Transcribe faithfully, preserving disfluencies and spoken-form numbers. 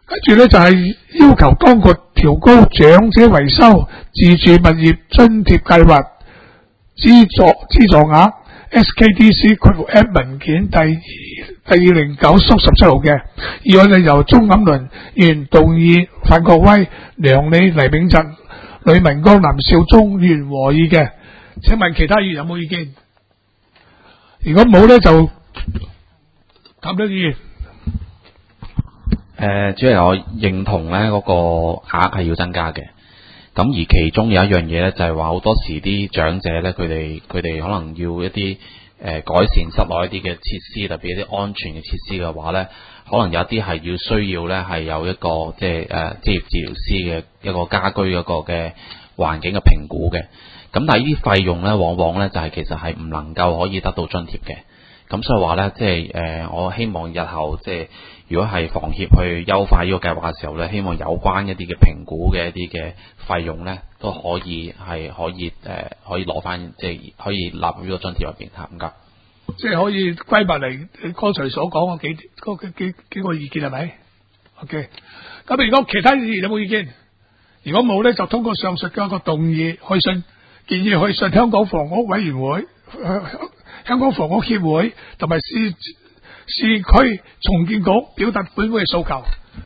跟住咧就係要求當局調高長者維修自住物業津貼計劃資助資助額 S K D C 括弧 M 文件第二第二零九縮十七號嘅議案，就由鍾錦麟議員動議，范國威、梁理、黎炳澤、呂文剛、林少忠議員和議嘅。請問其他議員有冇意見？如果冇咧，就譚德議員。 誒、呃，主要我認同咧嗰個額係要增加嘅。咁而其中有一樣嘢咧，就係話好多時啲長者咧，佢哋佢哋可能要一啲誒、呃、改善室內一啲嘅設施，特別一啲安全嘅設施嘅話咧，可能有一啲係要需要咧係有一個即係誒職業治療師嘅一個家居嗰個嘅環境嘅評估嘅。咁但係呢啲費用咧，往往咧就係、是、其實係唔能夠可以得到津貼嘅。咁所以話咧，即係誒，我希望日後即係如果係房協去優化呢個計劃嘅時候咧，希望有關一啲嘅評估嘅一啲嘅費用咧，都可以係可以誒、呃，可以攞翻，即係可以納入呢個津貼入邊嚇。唔該， 即係可以歸埋嚟你剛才所講嗰幾嗰幾幾幾個意見係咪 ？OK。咁如果其他議員有冇意見？如果冇咧，就通過上述嘅一個動議去信，建議去信香港房屋委員會。呃香港房屋協會同埋市市區重建局表達本會嘅訴求。